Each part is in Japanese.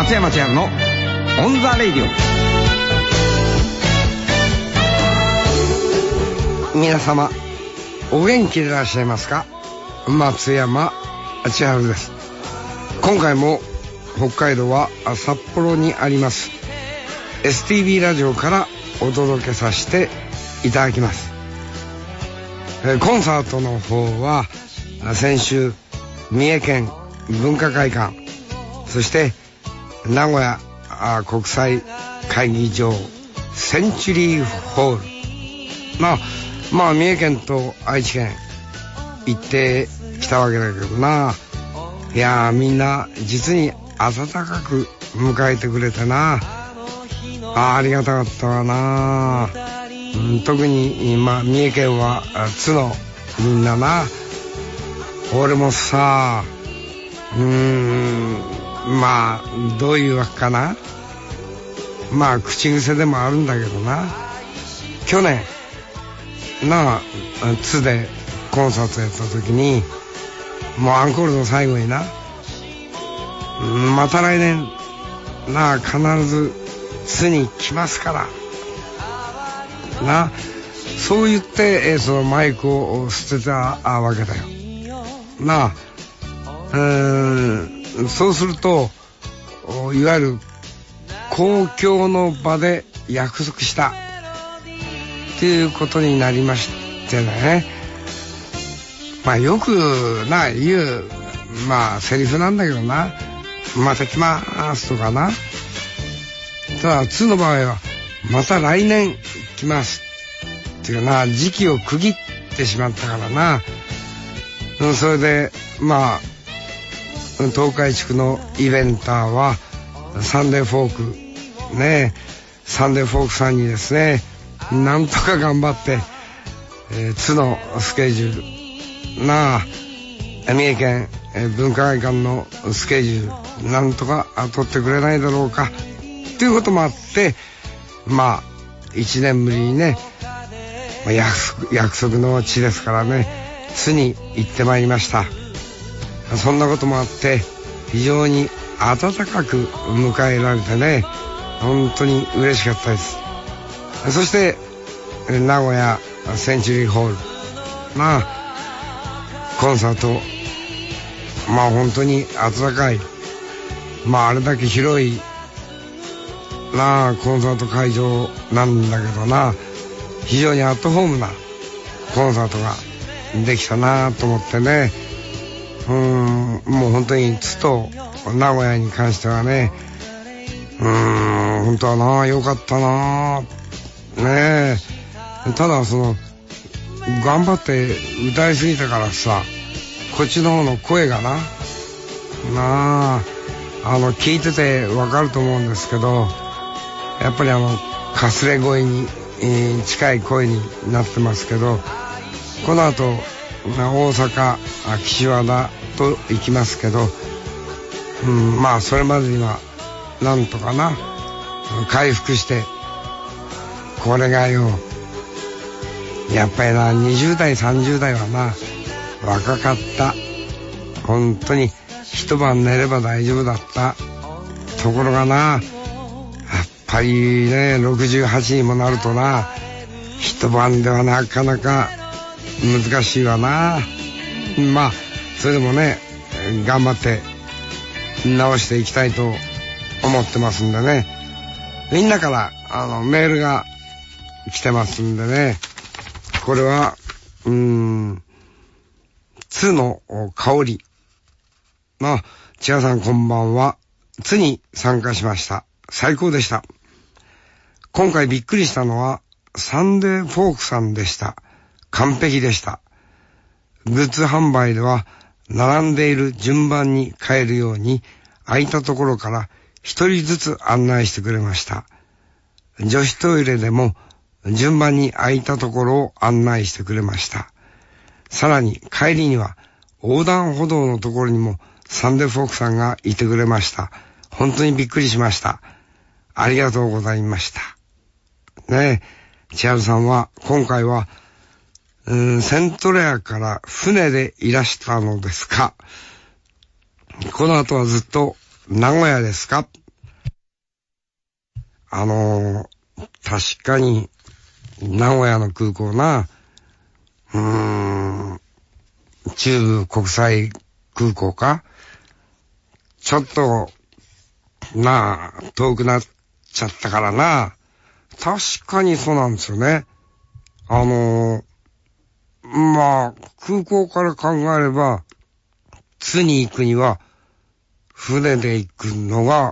松山千春のオンザレイディオ。皆様お元気でいらっしゃいますか？松山千春です。今回も北海道は札幌にあります STB ラジオからお届けさせていただきます。コンサートの方は先週三重県文化会館、そして名古屋国際会議場センチュリーホール、まあ三重県と愛知県行ってきたわけだけどな。いやー、みんな実に温かく迎えてくれてな。ありがたかったわな。特に今三重県は津のみんなな。俺もさ、まあどういうわけかな。まあ口癖でもあるんだけどな、去年津でコンサートやった時に、もうアンコールの最後にな、また来年必ず津に来ますからな、そう言ってそのマイクを捨てたわけだよな。そうするといわゆる公共の場で約束したっていうことになりましてね。まあよく言うセリフなんだけどな、また来ますとかな。ただ津の場合はまた来年来ますっていう時期を区切ってしまったからな。それで東海地区のイベンターはサンデーフォークね、サンデーフォークさんにですね、なんとか頑張って、津のスケジュール三重県、文化会館のスケジュールなんとか取ってくれないだろうかということもあって、1年ぶりにね、約束の地ですからね、津に行ってまいりました。そんなこともあって非常に温かく迎えられてね、本当に嬉しかったです。そして名古屋センチュリーホールコンサート、本当に温かい、あれだけ広いコンサート会場なんだけどな、非常にアットホームなコンサートができたなと思ってね。もう本当に津と名古屋に関してはね、本当は良かったなねえ。ただ頑張って歌いすぎたからさ、こっちの方の声が聞いててわかると思うんですけど、やっぱりかすれ声に、近い声になってますけど、この後大阪岸和田と行きますけど、それまでにはなんとか回復して、これがよ、やっぱり20代30代は若かった。本当に一晩寝れば大丈夫だったところがやっぱりね、68にもなると一晩ではなかなか難しいわな。それでもね、頑張って直していきたいと思ってますんでね。みんなからメールが来てますんでね、これは津の香り。千葉さんこんばんは。津に参加しました。最高でした。今回びっくりしたのはサンデーフォークさんでした。完璧でした。グッズ販売では並んでいる順番に買えるように空いたところから一人ずつ案内してくれました。女子トイレでも順番に空いたところを案内してくれました。さらに帰りには横断歩道のところにもサンデーフォークさんがいてくれました。本当にびっくりしました。ありがとうございました。ねえ、千春さんは今回はセントレアから船でいらしたのですか？この後はずっと名古屋ですか？ 確かに、名古屋の空港な、中部国際空港かちょっと、遠くなっちゃったからな。確かにそうなんですよね。空港から考えれば、津に行くには、船で行くのが、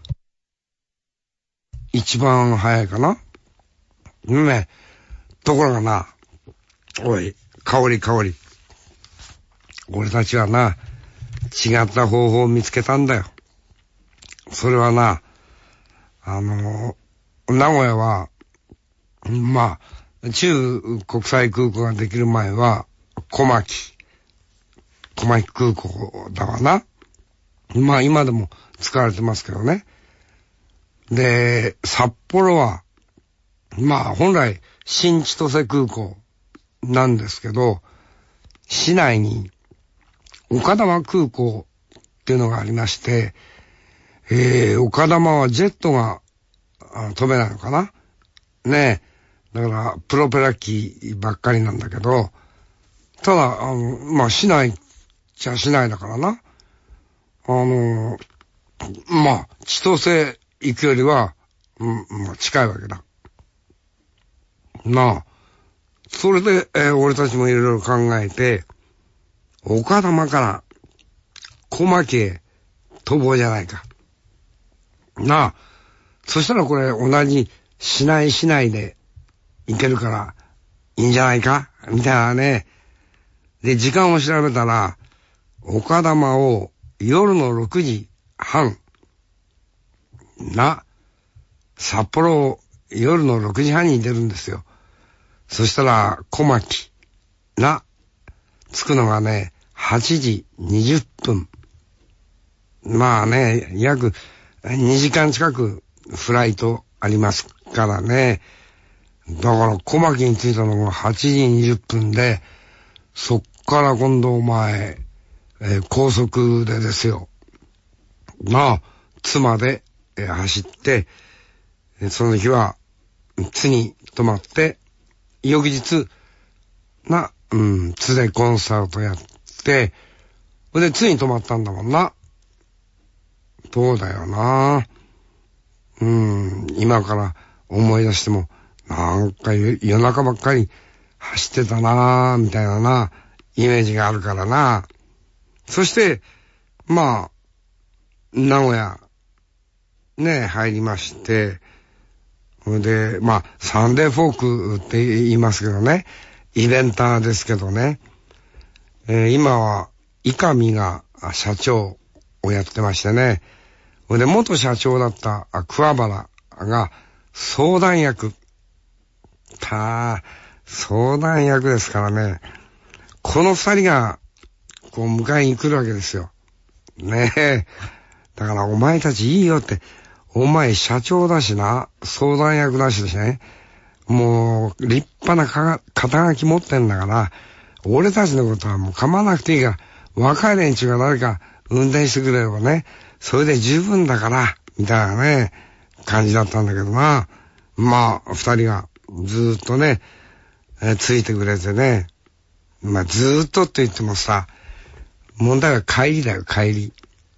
一番早いかな。ね。ところがな、おい、香り。俺たちはな、違った方法を見つけたんだよ。それはな、名古屋は、中国際空港ができる前は、小牧空港だわな。今でも使われてますけどね。で、札幌は、本来、新千歳空港なんですけど、市内に、丘珠空港っていうのがありまして、丘珠はジェットが飛べないのかなねえ。だから、プロペラ機ばっかりなんだけど、ただ、市内じゃ市内だからな。千歳行くよりは、近いわけだ。それで、俺たちもいろいろ考えて、丘珠から小牧へ飛ぼうじゃないか。そしたらこれ同じ市内で行けるからいいんじゃないかみたいなね。で、時間を調べたら、丘珠を夜の6時半。札幌を夜の6時半に出るんですよ。そしたら、小牧。着くのがね、8時20分。約2時間近くフライトありますからね。だから小牧に着いたのが8時20分で、そっから今度高速でですよ。津まで走って、その日は津に泊まって、翌日、津でコンサートやって、で、津に泊まったんだもんな。そうだよな。今から思い出しても、なんか夜中ばっかり走ってたなみたいなイメージがあるからな。そして、名古屋、入りまして、で、サンデーフォークって言いますけどね、イベンターですけどね、今は、伊上が社長をやってましてね、で、元社長だった桑原が相談役。相談役ですからね、この二人が、迎えに来るわけですよ。ねえ。だからお前たちいいよって、お前社長だしな、相談役だしですね。もう、立派な肩書き持ってんだから、俺たちのことはもう構わなくていいから、若い連中が誰か運転してくれればね、それで十分だから、みたいなね、感じだったんだけどな。二人がずーっとね、ついてくれてね。ずーっとって言ってもさ、問題は帰りだよ、帰り。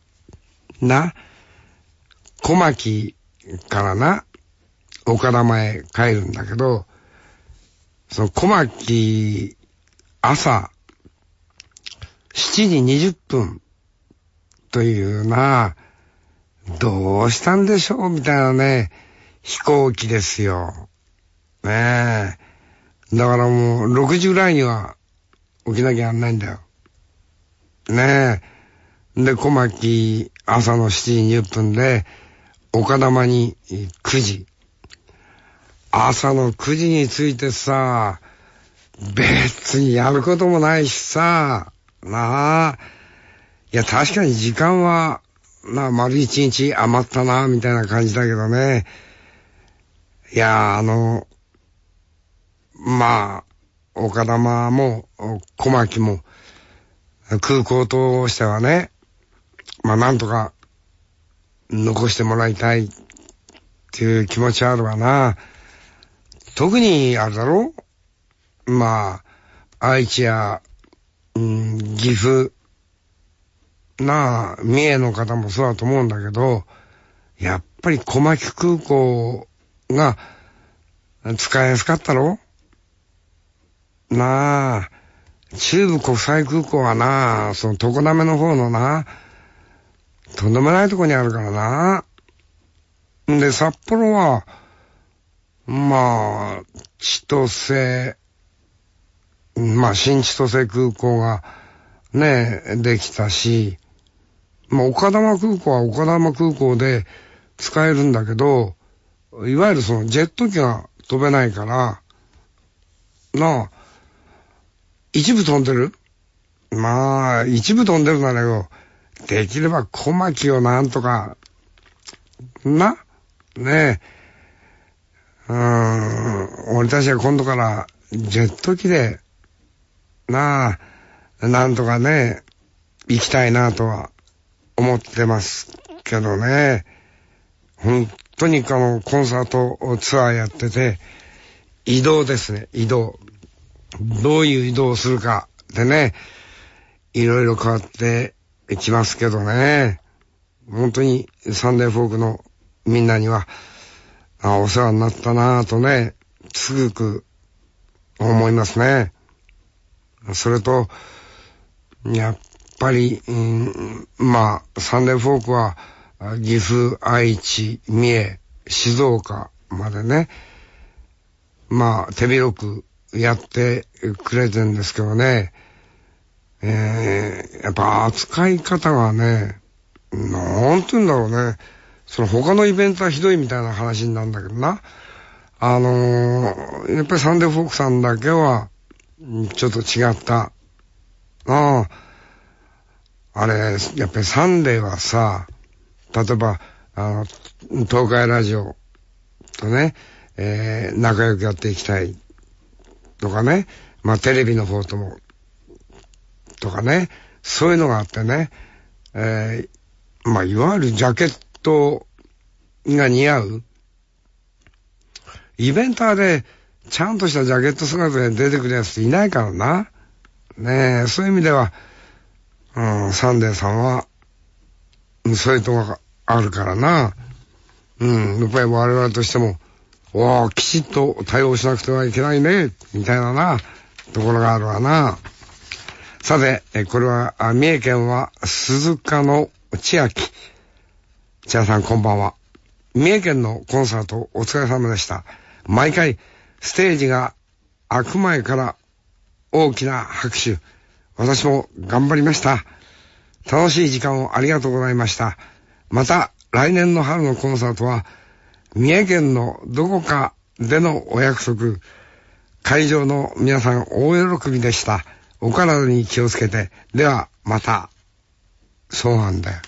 小牧から丘珠へ帰るんだけど、その小牧、朝、7時20分というどうしたんでしょうみたいなね、飛行機ですよ。ねえ。だからもう6時ぐらいには起きなきゃなんないんだよ。ねえ。で、小牧、朝の7時20分で、丘珠に9時。朝の9時に着いてさ、別にやることもないしさ、いや、確かに時間は、丸一日余ったな、みたいな感じだけどね。いや、丘珠も、小牧も、空港としてはね、なんとか、残してもらいたいっっていう気持ちあるわな。特にあれだろ？まあ、愛知や、岐阜、三重の方もそうだと思うんだけど、やっぱり小牧空港が使いやすかったろ？中部国際空港はその常滑の方のとんでもないとこにあるからな。で、札幌は、千歳、新千歳空港がね、できたし、丘珠空港は丘珠空港で使えるんだけど、いわゆるそのジェット機が飛べないから、一部飛んでる？一部飛んでるならよ、できれば小牧をなんとか、ねえ、俺たちは今度からジェット機で、なんとかね、行きたいなとは思ってますけどね。本当にコンサートツアーやってて、移動ですね、移動。どういう移動をするかでね、いろいろ変わってきますけどね。本当にサンデーフォークのみんなには、お世話になったなぁとね、つぐく思いますね。それと、やっぱり、サンデーフォークは、岐阜、愛知、三重、静岡までね、手広くやってくれてるんですけどね、やっぱ扱い方がね、なんて言うんだろうね、その他のイベントはひどいみたいな話になるんだけどな。やっぱりサンデーフォークさんだけは、ちょっと違った。あれ、やっぱりサンデーはさ、例えば、東海ラジオとね、仲良くやっていきたいとかね、テレビの方とも、とかね、そういうのがあってね、いわゆるジャケットが似合うイベンターでちゃんとしたジャケット姿で出てくるやつっていないからな。ねえ、そういう意味では、サンデーさんは、そういうとこがあるからな。やっぱり我々としても、きちっと対応しなくてはいけないね、みたいなところがあるわな。さて、これは、三重県は鈴鹿の千秋。千秋さんこんばんは。三重県のコンサートお疲れ様でした。毎回、ステージが開く前から大きな拍手。私も頑張りました。楽しい時間をありがとうございました。また、来年の春のコンサートは、三重県のどこかでのお約束。会場の皆さん大喜びでした。お体に気をつけて。では、また。そうなんだよ。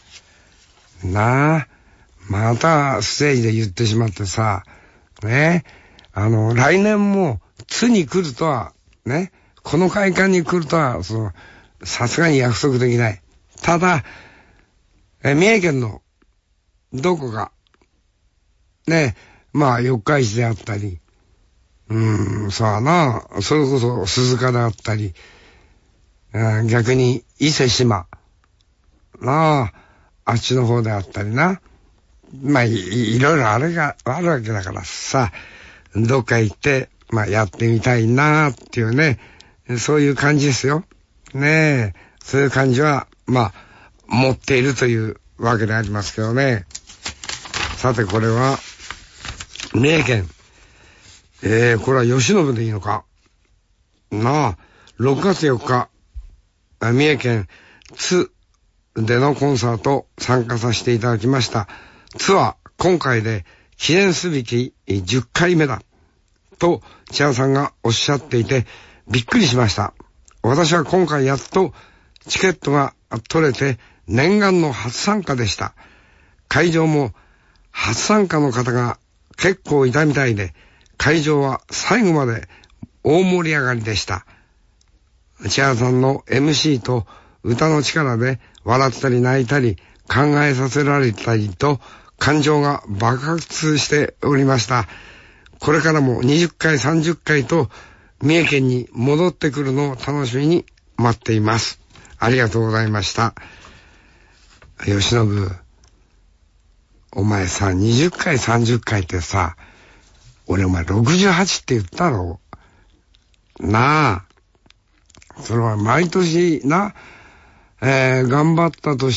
またステージで言ってしまってさ、ね。来年も、津に来るとは、ね。この会館に来るとは、さすがに約束できない。ただ、三重県の、どこか、ね、四日市であったり、そうな、それこそ鈴鹿であったり、逆に伊勢志摩、あっちの方であったりな。いろいろあるわけだからさ、どっか行って、やってみたいなっていうね、そういう感じですよ。ねえ、そういう感じは、持っているというわけでありますけどね。さて、これは、三重県。これは吉信でいいのか。6月4日、三重県津でのコンサート参加させていただきました。津は今回で記念すべき10回目だ。と、千代さんがおっしゃっていて、びっくりしました。私は今回やっとチケットが取れて念願の初参加でした。会場も初参加の方が結構いたみたいで、会場は最後まで大盛り上がりでした。千代さんの MC と歌の力で笑ったり泣いたり考えさせられたりと感情が爆発しておりました。これからも20回、30回と三重県に戻ってくるのを楽しみに待っています。ありがとうございました。吉信、お前さ、20回、30回ってさ、俺お前68って言ったろ。なあ。それは毎年な、頑張ったとして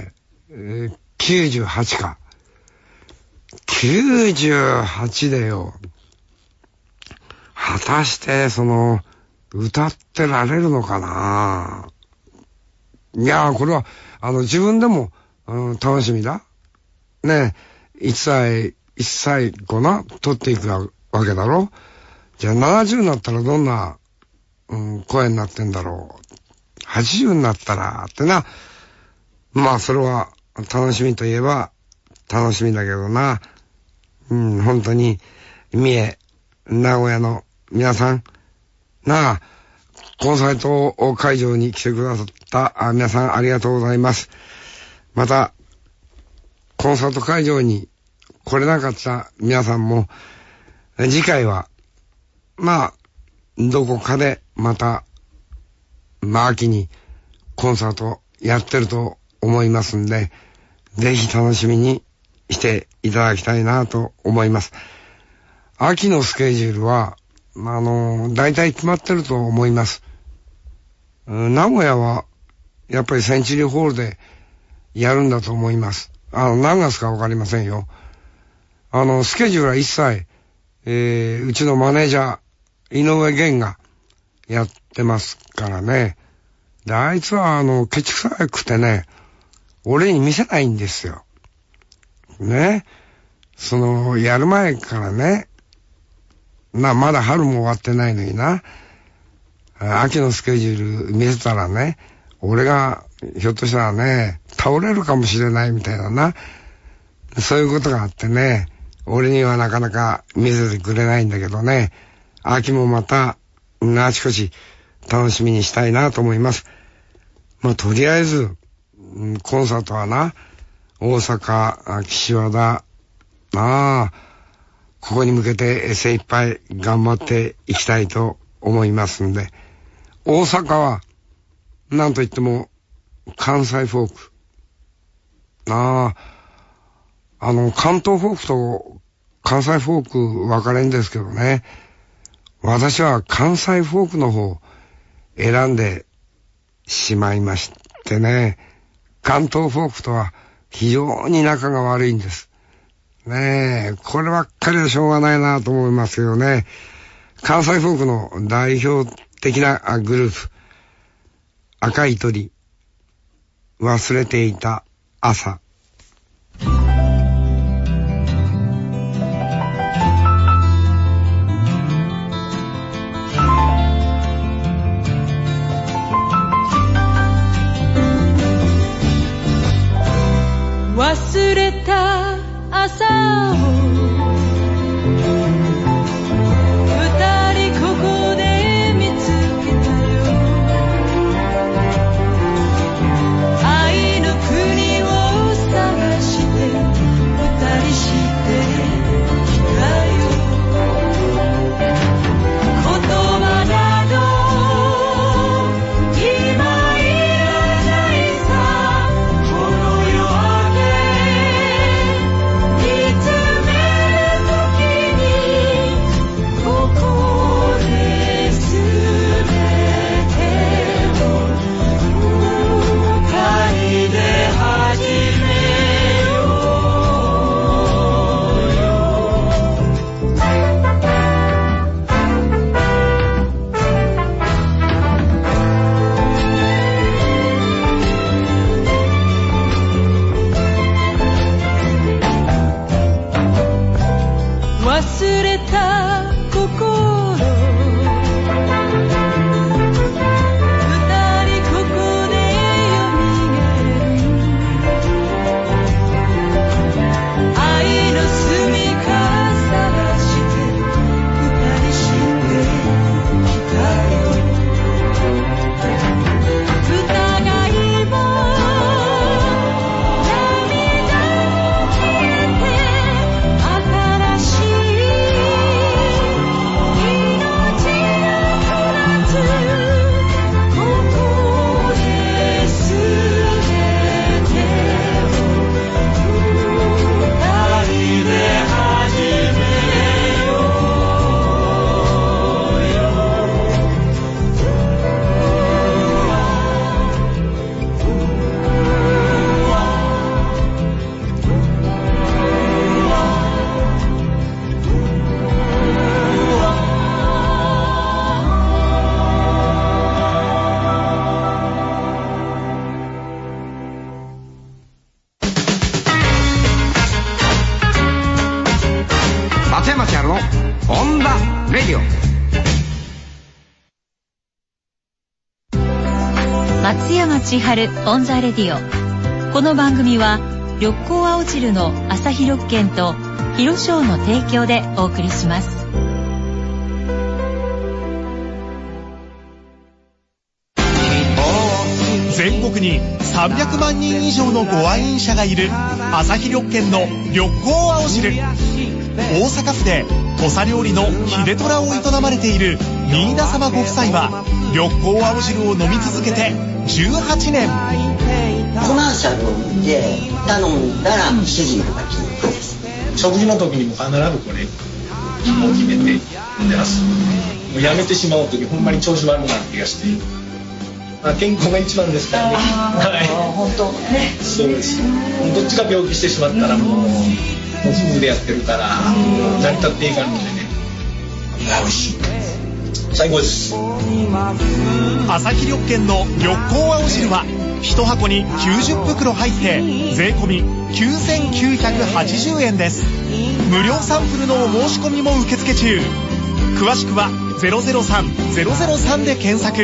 、98か。98でよ。果たして、歌ってられるのかな。いやー、これは、自分でも、楽しみだ。ねえ、1歳取っていくわけだろ。じゃあ70になったらどんな、声になってんだろう。80になったら、ってな。まあ、それは、楽しみといえば、楽しみだけどな。本当に、三重、名古屋の皆さん、なあ、コンサート会場に来てくださった皆さんありがとうございます。また、コンサート会場に来れなかった皆さんも、次回は、まあ、どこかでまた、秋にコンサートやってると思いますんで、ぜひ楽しみにしていただきたいなと思います。秋のスケジュールは、大体決まってると思います。名古屋は、やっぱりセンチュリーホールでやるんだと思います。何月かわかりませんよ。スケジュールは一切、うちのマネージャー、井上源がやってますからね。で、あいつは、ケチくさくてね、俺に見せないんですよ。ね。やる前からね、まだ春も終わってないのにな。秋のスケジュール見せたらね、俺がひょっとしたらね、倒れるかもしれないみたいなな。そういうことがあってね、俺にはなかなか見せてくれないんだけどね、秋もまた、あちこち楽しみにしたいなと思います。まあ、とりあえず、コンサートはな、大阪、岸和田、ここに向けて精一杯頑張っていきたいと思いますんで、大阪は、なんといっても、関西フォーク。関東フォークと関西フォーク分かれんですけどね。私は関西フォークの方選んでしまいましてね。関東フォークとは非常に仲が悪いんです。ねえ、こればっかりはしょうがないなと思いますけどね。関西フォークの代表的なグループ。赤い鳥。忘れていた朝。 忘れた朝を二人ここで見つけたよ。愛の国を探して二人してきたよ。言葉など今いらないさ。この夜明け見つめる時にここで全てを二人で始めようよ。忘れた心二人ここでよみがえる。愛の住処探して二人してきたよ。疑いも涙も消え町のオンダレディオ。 松山千春オンザレディオ。この番組は緑光青汁の朝日緑券と広商の提供でお送りします。 全国に300万人以上のご愛飲者がいる朝日緑券の緑光青汁。大阪府で土佐料理の秀虎を営まれている新田様ご夫妻は緑光青汁を飲み続けて18年。 コマーシャルを見て頼んだら主人が気に入ったです。 食事の時にも必ずこれもう決めて飲んでます。もうやめてしまう時ほんまに調子悪くなる気がして、健康が一番ですからね。はい、 本当ね。 そうです。どっちか病気してしまったらもう夫婦でやってるから成り立っていかんのでね。美味しい。最高です。 朝日緑券の緑光青汁は1箱に90袋入って税込9980円です。無料サンプルのお申し込みも受付中。詳しくは003-003で検索。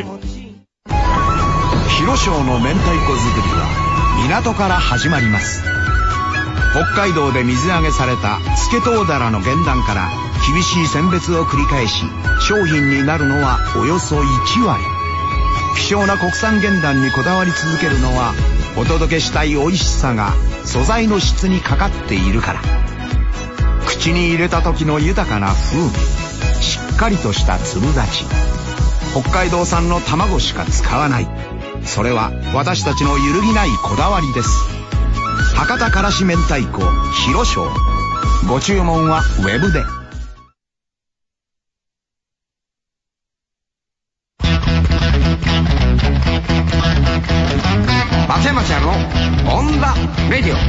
広商の明太子作りは港から始まります。北海道で水揚げされたスケトウダラの原卵から厳しい選別を繰り返し商品になるのはおよそ1割。希少な国産原卵にこだわり続けるのはお届けしたい美味しさが素材の質にかかっているから。口に入れた時の豊かな風味、しっかりとした粒立ち、北海道産の卵しか使わない。それは私たちの揺るぎないこだわりです。博多からし明太子広商。ご注文はウェブで。 松山千春のオンダレディオ。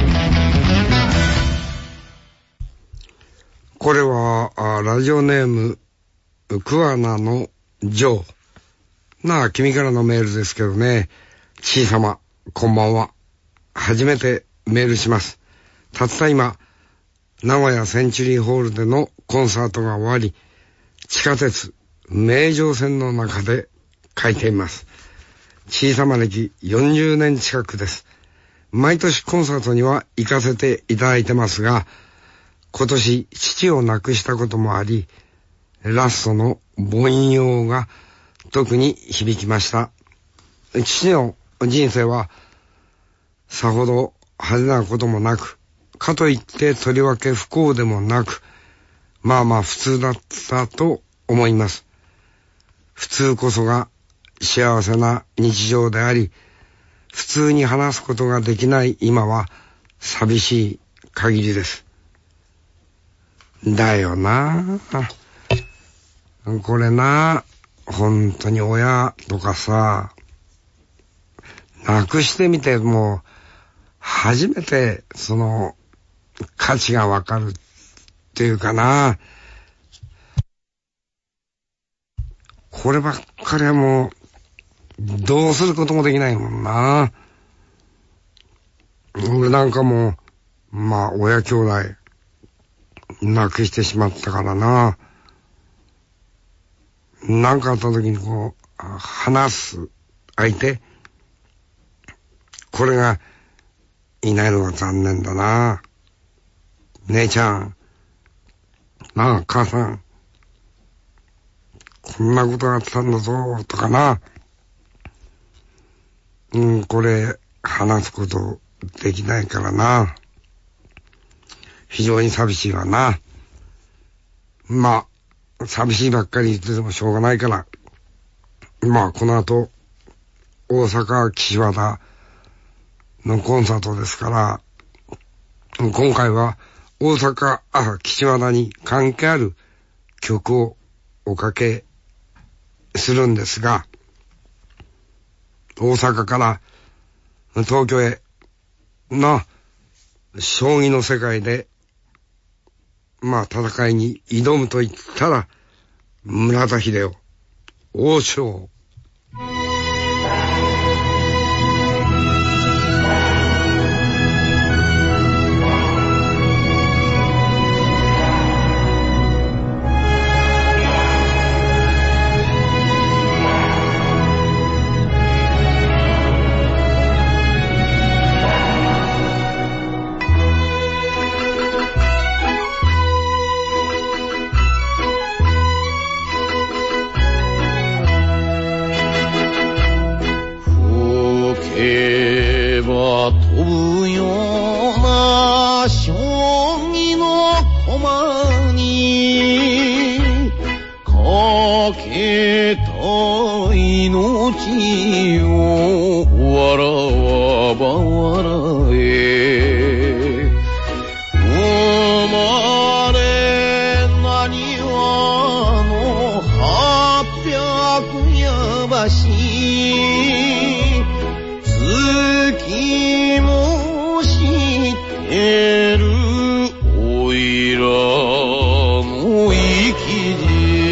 これはラジオネーム桑名のジョー。君からのメールですけどね。ちいさまこんばんは。初めてメールします。たった今名古屋センチュリーホールでのコンサートが終わり、地下鉄名城線の中で書いています。小さま歴40年近くです。毎年コンサートには行かせていただいてますが、今年父を亡くしたこともあり、ラストの凡庸が特に響きました。父の人生はさほど派手なこともなく、かといってとりわけ不幸でもなく、まあまあ普通だったと思います。普通こそが幸せな日常であり、普通に話すことができない今は寂しい限りです。だよなあ。これな、本当に親とかさ、亡くしてみても初めてその価値がわかるっていうかな。こればっかりはもうどうすることもできないもんな。俺なんかも親兄弟亡くしてしまったからな。なんかあった時に話す相手、これがいないのが残念だな。姉ちゃん、母さん、こんなことがあったんだぞとかな。これ話すことできないからな。非常に寂しいわな。寂しいばっかり言っててもしょうがないから、この後大阪岸和田のコンサートですから、今回は大阪岸和田に関係ある曲をおかけするんですが、大阪から東京へ将棋の世界で戦いに挑むと言ったら村田秀夫、王将。 が飛ぶような将棋の駒にかけた命を笑わば笑え生まれなにわの800や橋月も知ってるおいらの生き字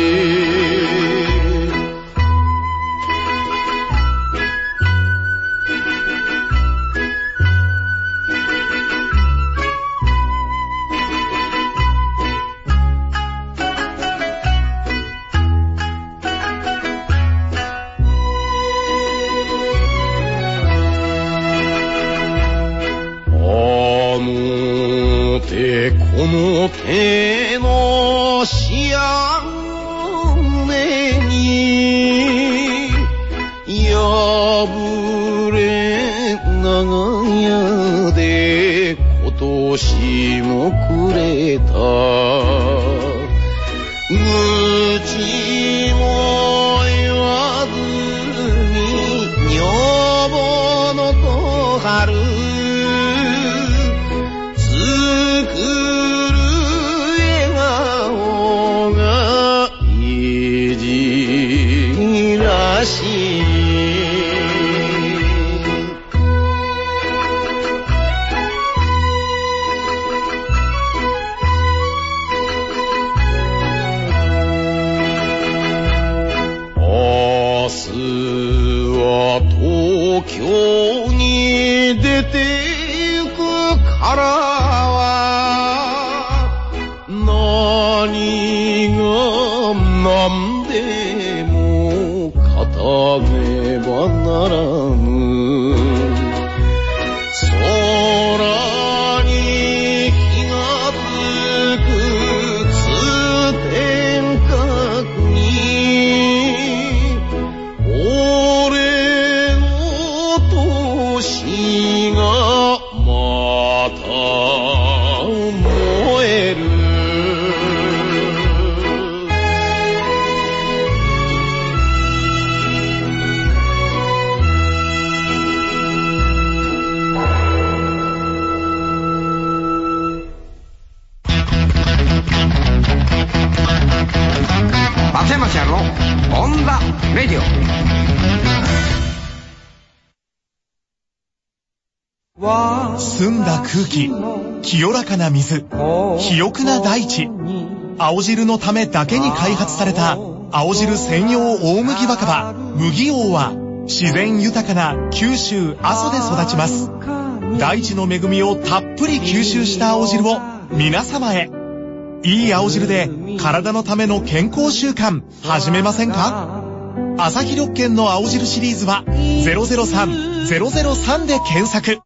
この手のしあねに破れ長屋で今年もくれた愚痴も言わずに女房のと春東京に出て行くからは何が何でも語ねばならぬ空に火がつく通天閣に俺の年がまた燃える松山ちゃんのオンザレディオ。 澄んだ空気、清らかな水、肥沃な大地。青汁のためだけに開発された青汁専用大麦若葉麦王は自然豊かな九州阿蘇で育ちます。大地の恵みをたっぷり吸収した青汁を皆様へ。いい青汁で体のための健康習慣始めませんか？朝日緑健の青汁シリーズは003-003で検索。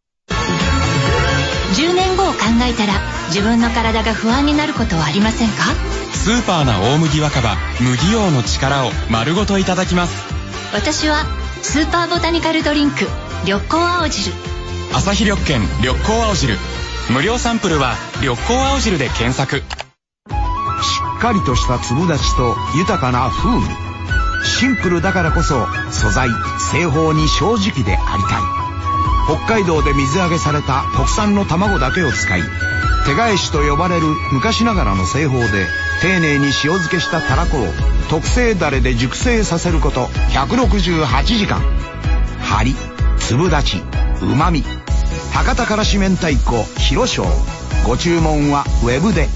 10年後を考えたら自分の体が不安になることはありませんか？ スーパーな大麦若葉麦王の力を丸ごといただきます。 私はスーパーボタニカルドリンク緑光青汁。 朝日緑健緑光青汁、無料サンプルは緑光青汁で検索。 しっかりとした粒立ちと豊かな風味、シンプルだからこそ素材製法に正直でありたい。北海道で水揚げされた国産の卵だけを使い、手返しと呼ばれる昔ながらの製法で丁寧に塩漬けしたたらこを特製ダレで熟成させること168時間。張り、粒立ち、旨味、博多からし明太子広小。ご注文はウェブで。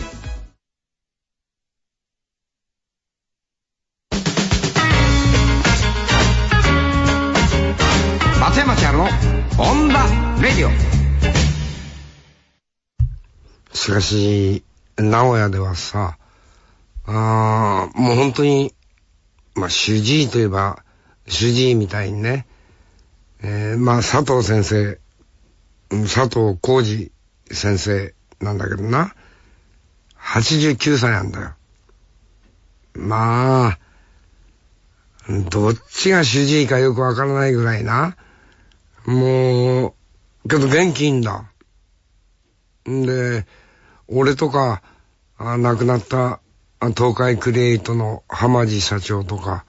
松山千春のオンダレディオ。 しかし名古屋ではさ、もう本当に主治医といえば主治医みたいにね、佐藤先生、佐藤浩二先生なんだけどな、89歳なんだよ。どっちが主治医かよくわからないぐらいな、もうけど元気いいんだ。で、俺とか、亡くなった東海クリエイトの浜地社長とか、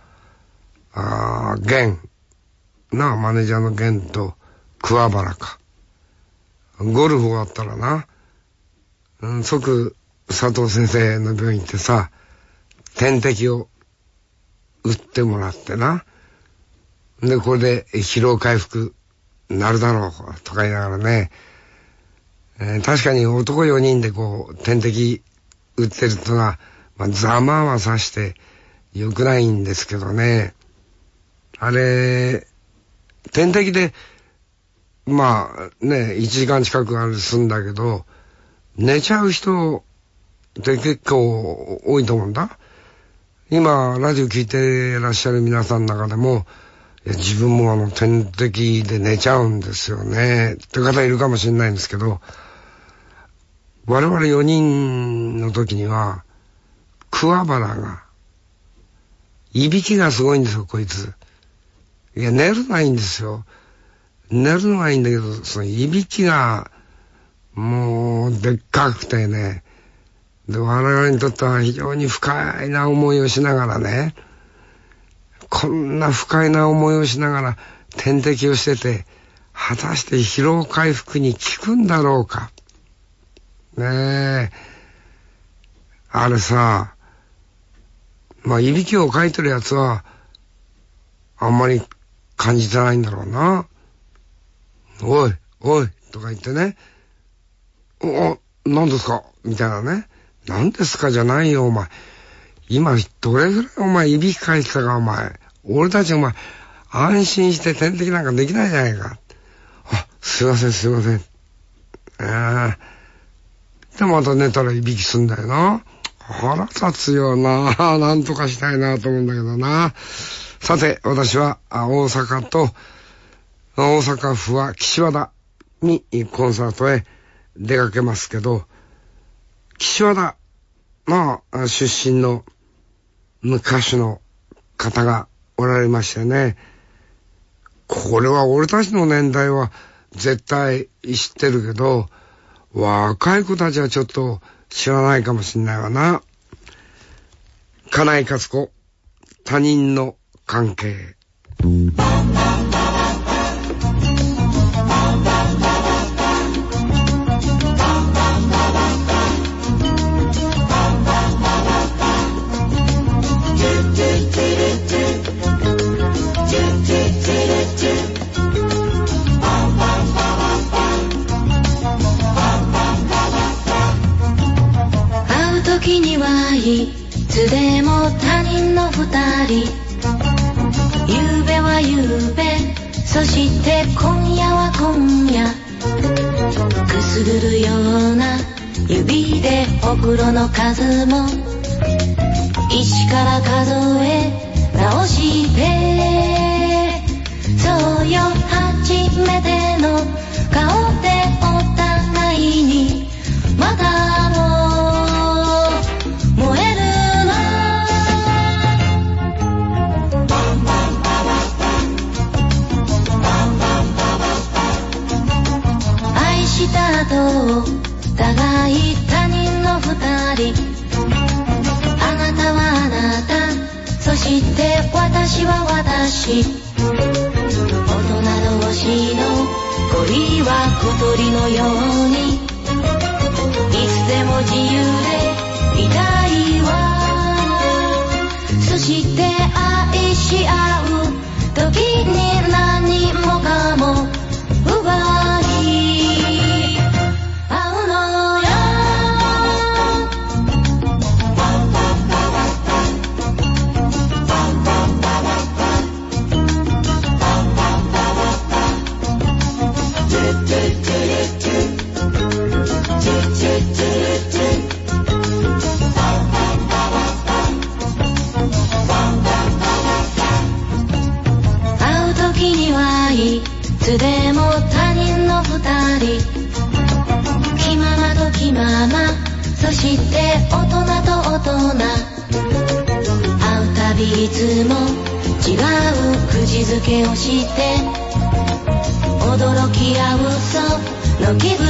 源、マネージャーの源と桑原か。ゴルフ終わったらな、即佐藤先生の病院行ってさ、点滴を打ってもらってな。で、これで疲労回復なるだろうとか言いながらね、確かに男4人でこう点滴打ってるとな、ざまはさして良くないんですけどね。あれ、点滴で1時間近くあるすんだけど、寝ちゃう人って結構多いと思うんだ。今ラジオ聞いてらっしゃる皆さんの中でも、自分も点滴で寝ちゃうんですよねって方いるかもしれないんですけど、我々4人の時には桑原がいびきがすごいんですよ、こいつ。いや、寝るのはいいんですよ。寝るのはいいんだけど、そのいびきがもうでっかくてね、で我々にとっては非常に不快な思いをしながらね、こんな不快な思いをしながら点滴をしてて、果たして疲労回復に効くんだろうか。ねえ。あれさ、いびきをかいてるやつは、あんまり感じてないんだろうな。おい、おい、とか言ってね。何ですかみたいなね。何ですかじゃないよ、お前。今、どれぐらいお前、いびきかいてたか、お前。俺たちお前、安心して点滴なんかできないじゃないか。すいません、すいません。で、また寝たらいびきすんだよな。腹立つよな。なんとかしたいなと思うんだけどな。さて、私は大阪府は岸和田にコンサートへ出かけますけど、岸和田の出身の歌手の方がおられましてね、これは俺たちの年代は絶対知ってるけど、若い子たちはちょっと知らないかもしんないわな。金井勝子、他人の関係。 会う時にはいつでも他人の二人、ゆうべはゆうべ、そして今夜は今夜、くすぐるような指でほくろの数も一から数え直して、そうよ初めての顔でお互いにまたも燃えるした後、互い他人の二人、あなたはあなた、そして私は私、大人同士の恋は小鳥のようにいつでも自由でいたいわ。そして愛し合う時に何もかも奪いいつでも他人の二人、気ままと気まま、そして大人と大人、会うたびいつも違う口づけをして、 驚き合うその気分、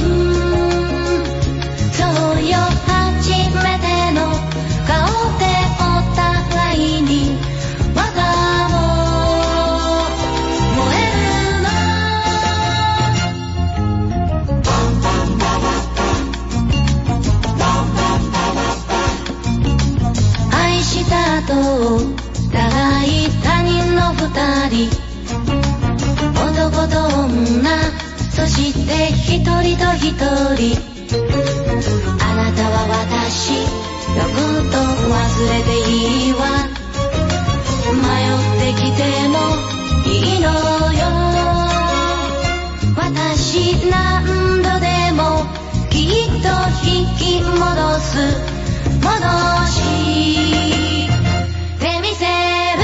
そうよ初めての顔でお互いにまだも燃えるの。愛したと互い他人の二人、男と女、そして一人と一人、あなたは私のこと忘れていいわ、迷ってきてもいいのよ、私何度でもきっと引き戻す、戻してみせる。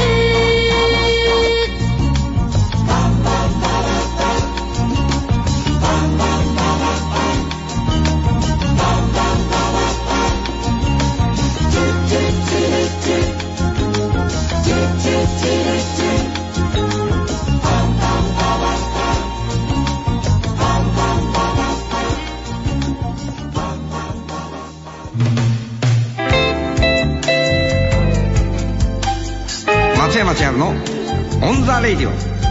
松山千春のオンザレイディオ。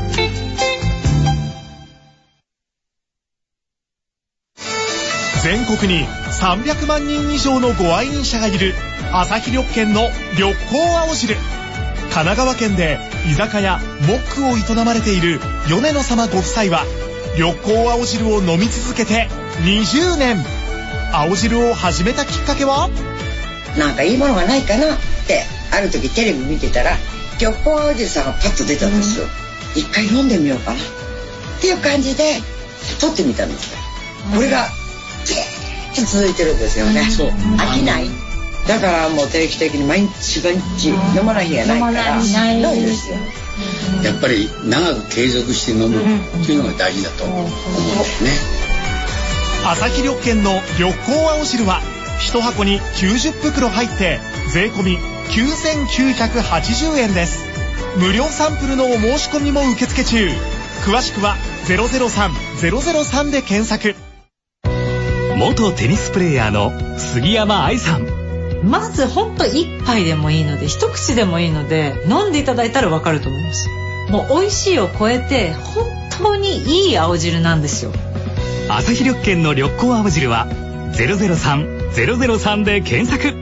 全国に300万人以上のご愛飲者がいる朝日緑券の緑光青汁。神奈川県で居酒屋モックを営まれている米野様ご夫妻は緑光青汁を飲み続けて20年。青汁を始めたきっかけは、 なんかいいものがないかなってある時テレビ見てたら緑光青汁さんがパッと出たんですよ。一回飲んでみようかなっていう感じで撮ってみたんですよ。これがずっと続いてるんですよね。飽きない。だからもう定期的に毎日飲まない日がないからないですよ。 やっぱり長く継続して飲むっていうのが大事だと思うんですね。 朝日緑券の緑光青汁は1箱に90袋入って税込み9980円です。無料サンプルのお申し込みも受付中。詳しくは003-003で検索。 元テニスプレーヤーの杉山愛さん。 まずほんと一杯でもいいので、一口でもいいので飲んでいただいたらわかると思います。もう美味しいを超えて本当にいい青汁なんですよ。 朝日緑券の緑光青汁は003-003で検索。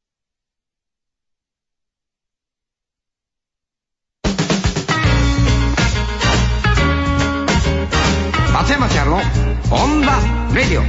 松山千春のオンザレディオ。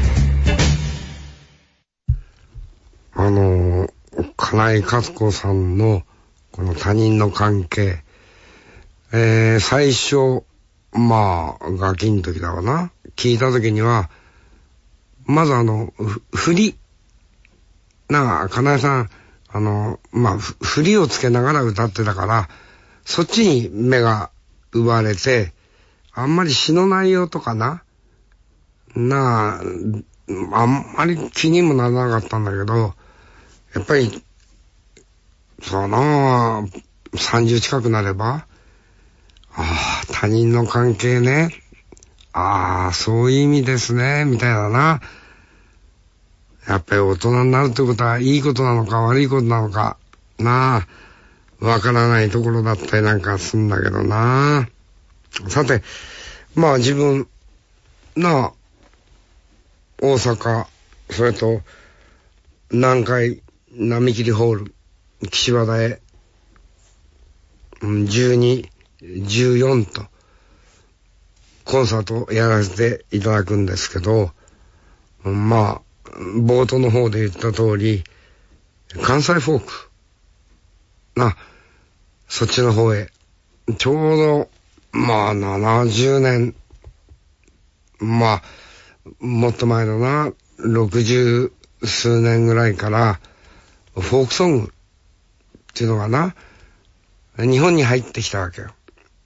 金井勝子さんのこの他人の関係、最初ガキの時だわな、聞いた時にはまず振り金井さん振りをつけながら歌ってたから、そっちに目が奪われて、あんまり詩の内容とかあんまり気にもならなかったんだけど、やっぱり30近くなれば、他人の関係ね、そういう意味ですねみたいなな。やっぱり大人になるってことはいいことなのか悪いことなのかわからないところだったりなんかするんだけどな。さて、自分大阪、それと南海波切ホール岸和田へ12、14とコンサートをやらせていただくんですけど、冒頭の方で言った通り関西フォークそっちの方へちょうど70年もっと前の60数年ぐらいからフォークソングっていうのが日本に入ってきたわけよ。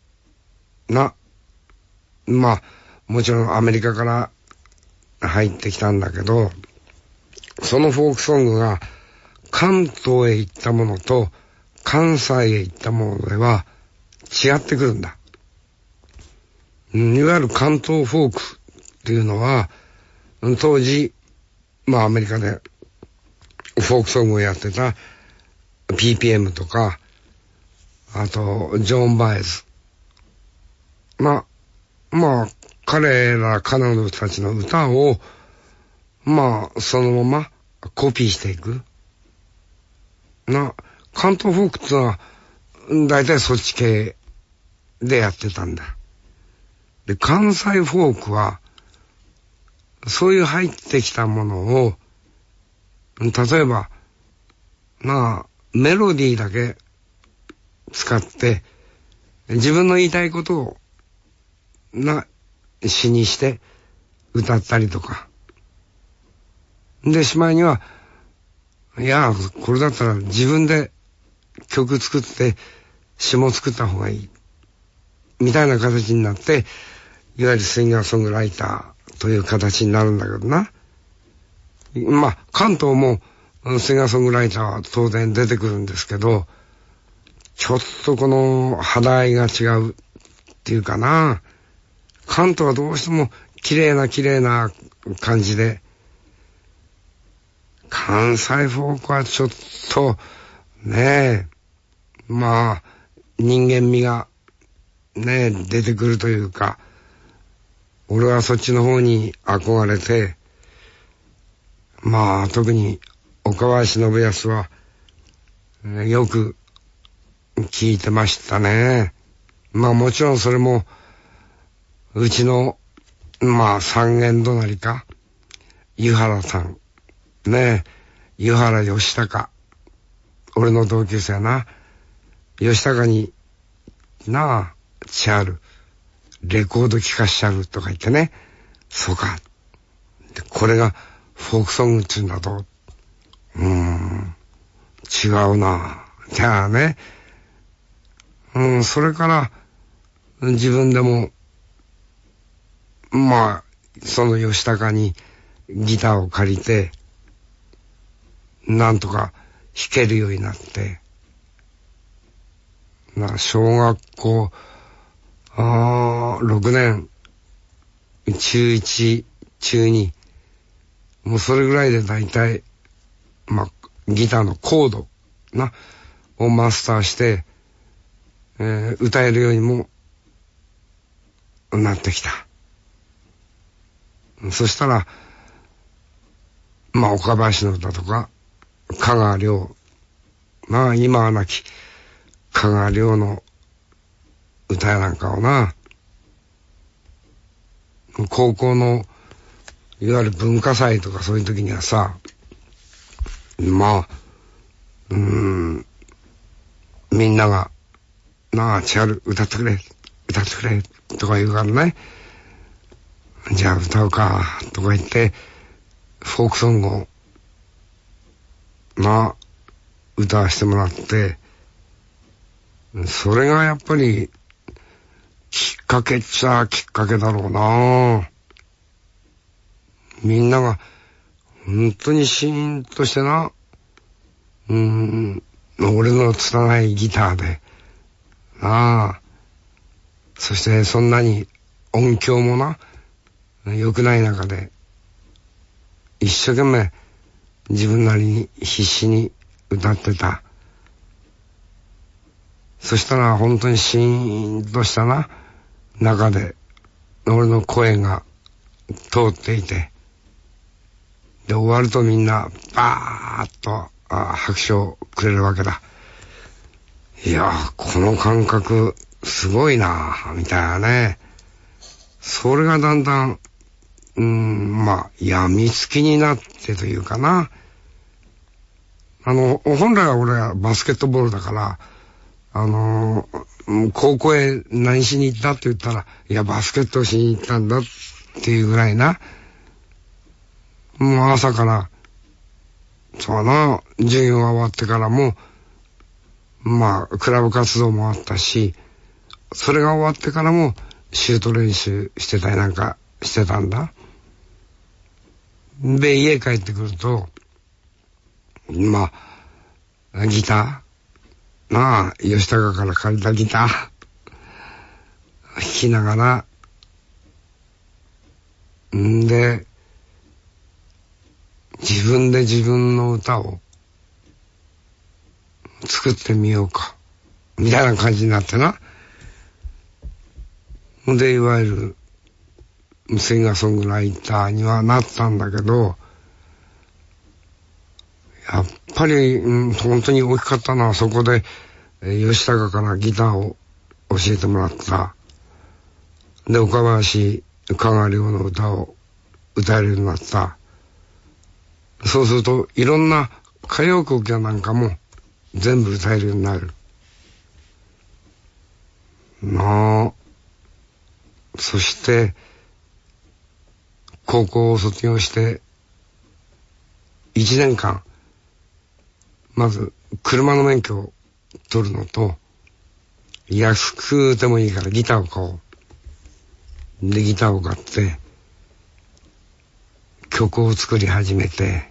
もちろんアメリカから入ってきたんだけど、そのフォークソングが関東へ行ったものと関西へ行ったものでは違ってくるんだ。 いわゆる関東フォークっていうのは、当時、アメリカでフォークソングをやってた PPM とか、あと、ジョン・バイズ。彼ら彼女たちの歌を、そのままコピーしていく。関東フォークってのは、大体そっち系でやってたんだ。で、関西フォークは、そういう入ってきたものを、例えば、メロディーだけ使って、自分の言いたいことを、詩にして歌ったりとか。で、しまいには、いや、これだったら自分で曲作って詩も作った方がいい。みたいな形になって、いわゆるシンガーソングライターという形になるんだけどな。関東もシンガーソングライターは当然出てくるんですけど、ちょっとこの肌合いが違うっていうかな。関東はどうしても綺麗な感じで、関西フォークはちょっと、人間味が、出てくるというか、俺はそっちの方に憧れて、特に岡林信康は、よく聞いてましたね。もちろんそれも、うちの、三軒隣か、湯原さん、湯原義孝、俺の同級生やな、義孝に、チャール、レコード聴かしちゃうとか言ってね、そうか。で、これがフォークソングって言うんだと、違うな。じゃあね、それから、自分でも、その義孝にギターを借りて、なんとか弾けるようになって、小学校、6年、中1、中2、もうそれぐらいで大体、ギターのコード、をマスターして、歌えるようにも、なってきた。そしたら、岡林の歌とか、香川亮、今はなき、香川亮の歌やなんかを高校の、いわゆる文化祭とかそういう時にはさ、みんなが、チャル、歌ってくれ、とか言うからね。じゃあ歌うか、とか言って、フォークソングを、歌わせてもらって、それがやっぱり、きっかけっちゃきっかけだろうな。みんなが、本当にシーンとして俺の拙いギターで、そしてそんなに音響も良くない中で、一生懸命自分なりに必死に歌ってた。そしたら本当にシーンとした中で、俺の声が通っていて、で、終わるとみんな、バーッと拍手をくれるわけだ。いやー、この感覚、すごいなー、みたいなね。それがだんだん、病みつきになってというかな。本来は俺はバスケットボールだから、高校へ何しに行ったって言ったら、いや、バスケットをしに行ったんだっていうぐらいな。もう朝から、授業が終わってからも、クラブ活動もあったし、それが終わってからも、シュート練習してたりなんかしてたんだ。で、家帰ってくると、ギター、吉高から借りたギター、弾きながら、 んで自分で自分の歌を作ってみようかみたいな感じになってな。でいわゆるシンガーソングライターにはなったんだけど、やっぱり、本当に大きかったのはそこで、吉高からギターを教えてもらった。で、岡林香川亮の歌を歌えるようになった。そうするといろんな歌謡曲やなんかも全部歌えるようになる。そして高校を卒業して1年間まず車の免許を取るのと、安くてもいいからギターを買おう。でギターを買って曲を作り始めて、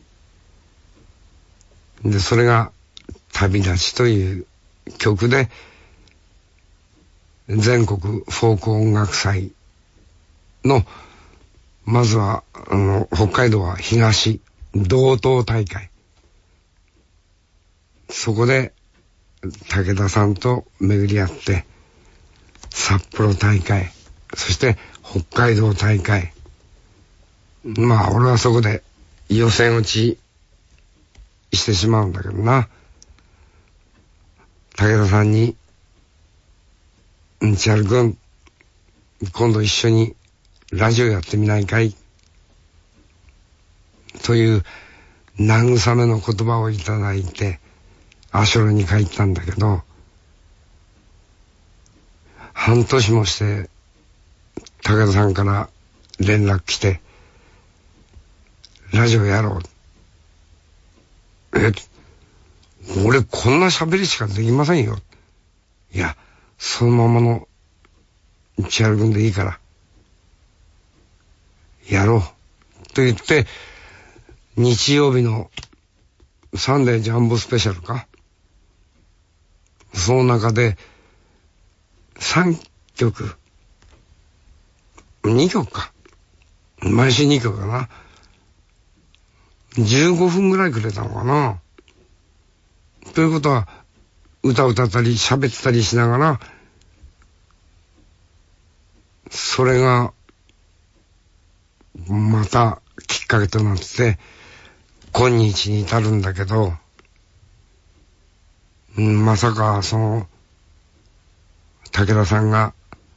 でそれが旅立ちという曲で全国フォーク音楽祭のまずは北海道は東道東大会、そこで武田さんと巡り合って札幌大会、そして北海道大会、まあ俺はそこで予選落ちしてしまうんだけどな。武田さんに千春君今度一緒にラジオやってみないかいという慰めの言葉をいただいて足寄に帰ったんだけど、半年もして武田さんから連絡来てラジオやろう。俺こんな喋りしかできませんよ。いや、そのままの千春君でいいからやろうと言って、日曜日のサンデージャンボスペシャルか、その中で3曲2曲か、毎週2曲かな、15分ぐらいくれたのかな。ということは歌歌ったり喋ったりしながら、それがまたきっかけとなって今日に至るんだけど、まさかその武田さんが、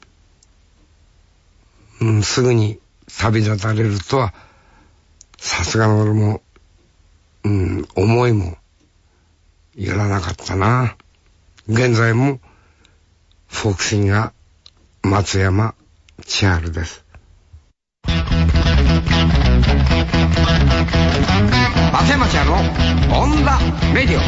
すぐに旅立たれるとはさすがの俺も、思いもやらなかったな。現在もフォークシンガー松山千春です。松山千春のオンザレディオ。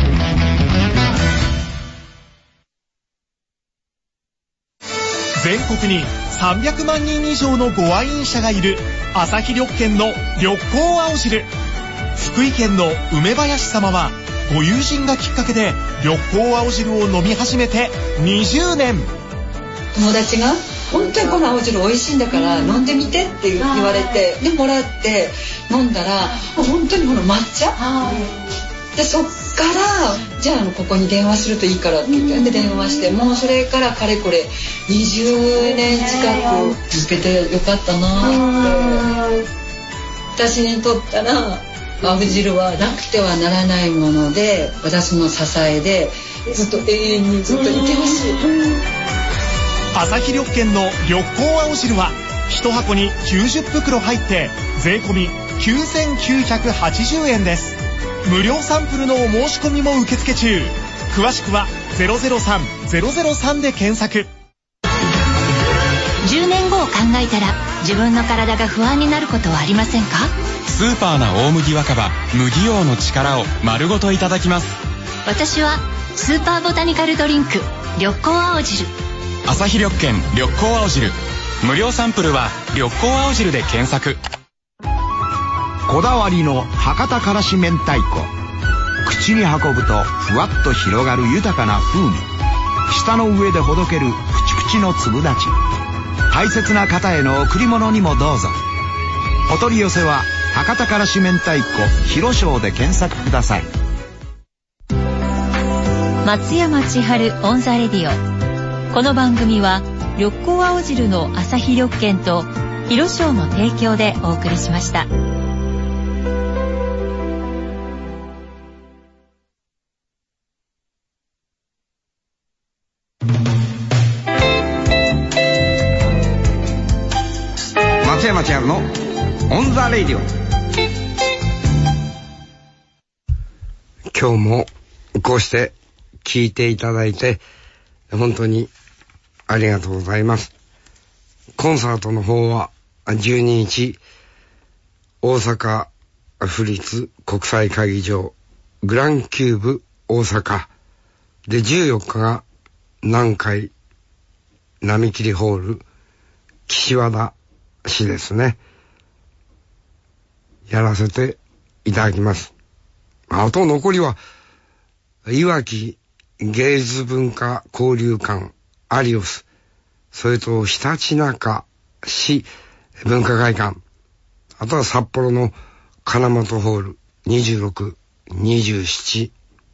全国に300万人以上のご愛飲者がいる朝日緑軒の緑光青汁。福井県の梅林様はご友人がきっかけで緑光青汁を飲み始めて20年。 友達が本当にこの青汁美味しいんだから飲んでみてって言われて、でもらって飲んだら本当にこの抹茶で、そっからじゃあここに電話するといいからって言って、で電話して、もうそれからかれこれ20年近く続けてよかったなって。私にとったら青汁はなくてはならないもので、私の支えでずっと永遠にずっといてほしい。 朝日緑軒の緑光青汁は1箱に90袋入って税込み9980円です。無料サンプルのお申し込みも受付中。詳しくは003-003で検索。 10年後を考えたら自分の体が不安になることはありませんか？ スーパーな大麦若葉麦王の力を丸ごといただきます。 私はスーパーボタニカルドリンク緑光青汁。 朝日緑軒緑光青汁。無料サンプルは緑光青汁で検索。 こだわりの博多からし明太子。口に運ぶとふわっと広がる豊かな風味。舌の上でほどけるプチプチの粒立ち。大切な方への贈り物にもどうぞ。 お取り寄せは博多からし明太子広商で検索ください。 松山千春オンザレディオ。この番組は緑光青汁の朝日緑券と広商の提供でお送りしました。 松山千春のオンザレディオ。今日もこうして聞いていただいて本当にありがとうございます。コンサートの方は12日大阪府立国際会議場グランキューブ大阪で、14日が南海波切ホール岸和田市ですね、やらせていただきます。あと残りはいわき芸術文化交流館アリオス、それとひたちなか市文化会館、あとは札幌の金本ホール26、27。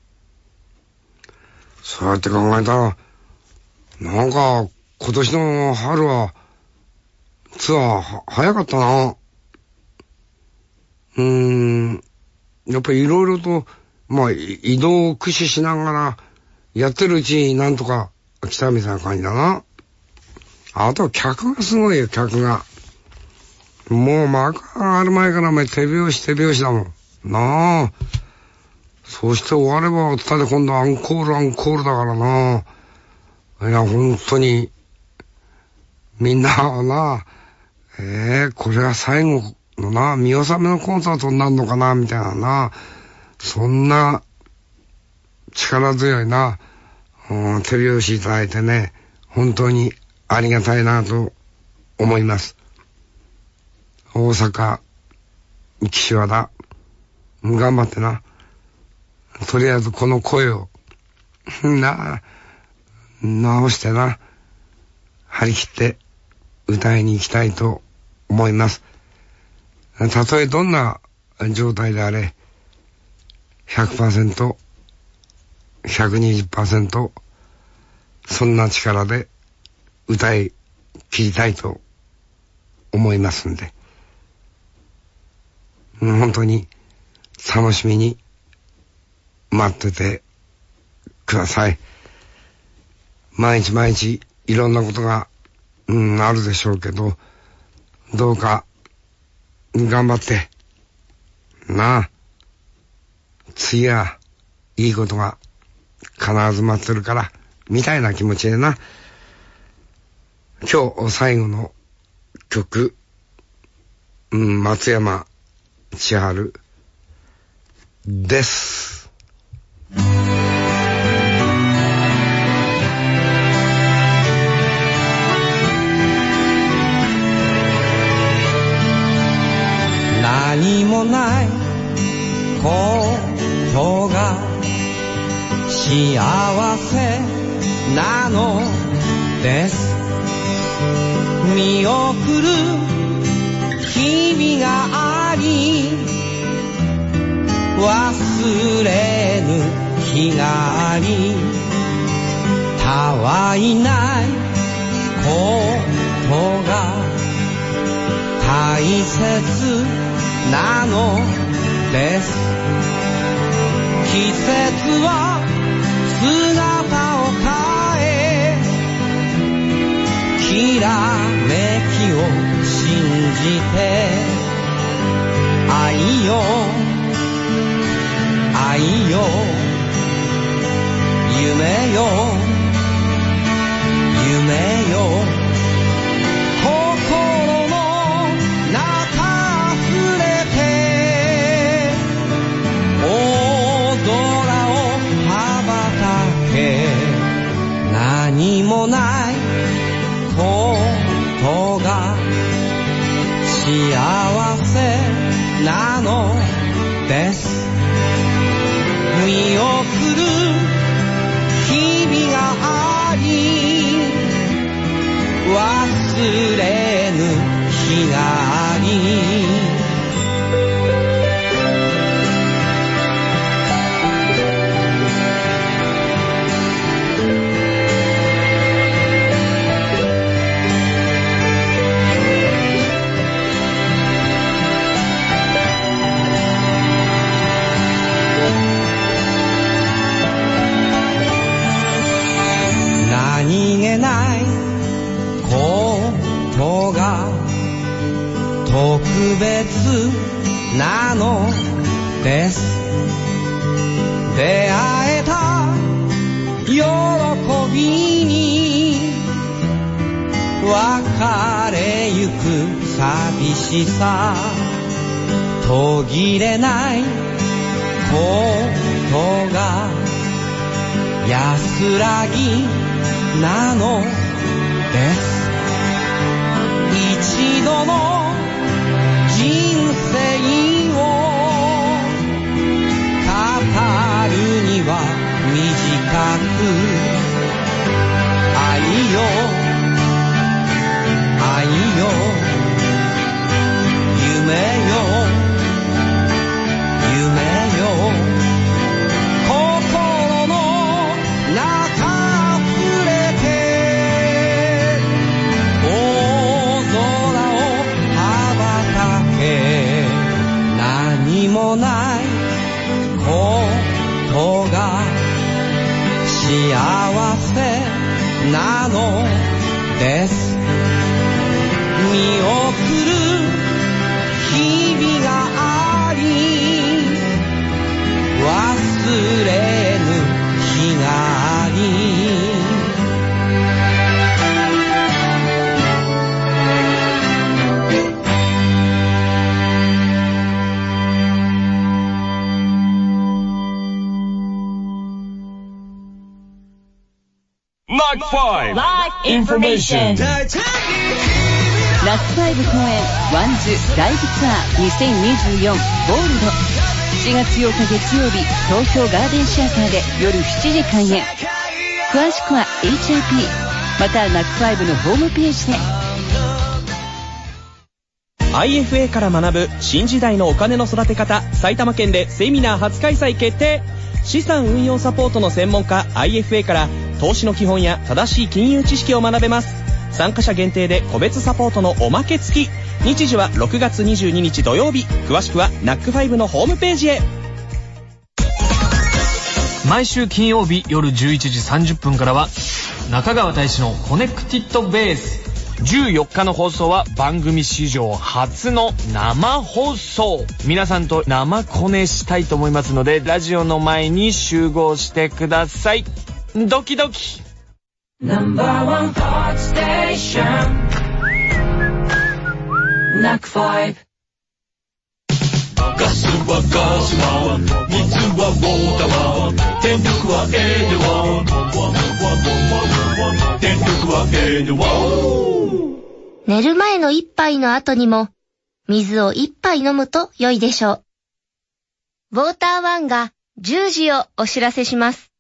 そうやって考えたらなんか今年の春はツアー早かったな。やっぱりいろいろと移動を駆使しながらやってるうちになんとか来たみたいな感じだな。あとは客がすごいよ、客が。もう幕がある前から手拍子だもんなあ。そして終わればお伝えで今度アンコールだからな。いや本当にみんなはな、これは最後のな見納めのコンサートになるのかなみたいなな、そんな力強いな、手拍子いただいてね、本当にありがたいなと思います。大阪岸和田頑張ってな。とりあえずこの声を直してな、張り切って歌いに行きたいと思います。たとえどんな状態であれ 100%、120%、そんな力で歌い切りたいと思いますんで、本当に楽しみに待っててください。毎日いろんなことが、あるでしょうけど、どうか頑張ってなあ、次はいいことが必ず待ってるからみたいな気持ちでな。今日最後の曲、松山千春です。 何もないことが幸せなのです。見送る日々があり、忘れぬ日があり、たわいないことが大切なのです。季節は姿を変え、きらめきを信じて、愛よ愛よ夢よ夢よ、心の中溢れて大空を羽ばたけ、何もないことが幸せなのです。見送る日々があり、忘れぬ日があり、 れないことが特別なのです。出会えた喜びに別れゆく寂しさ、途切れないことが安らぎなのです。一度の人生を語るには短く、愛よ愛よ夢よ夢よ、心の中触れて大空を羽ばたけ、何もないことが幸せなのです。見送る日々があり、忘れぬ日があり、 ナックファイブ Live Information ナックファイブ公演ワンズライブツアー2024ゴールド、7月8日月曜日東京ガーデンシアターで夜7時開演。詳しくは HIP またナックファイブのホームページで。 IFA から学ぶ新時代のお金の育て方、埼玉県でセミナー初開催決定。資産運用サポートの専門家 IFA から投資の基本や正しい金融知識を学べます。参加者限定で個別サポートのおまけ付き。日時は6月22日土曜日。詳しくはナックファイブのホームページへ。 毎週金曜日夜11時30分からは中川大志のコネクティッドベース。 14日の放送は番組史上初の生放送。皆さんと生コネしたいと思いますので、ラジオの前に集合してください。ドキドキ。 No.1 Hot Station NAC5 ガスはガスは水はウォーターは電力はエネワン電力はエネワン。 寝る前の一杯の後にも水を一杯飲むと良いでしょう。ウォーターワンが10時をお知らせします。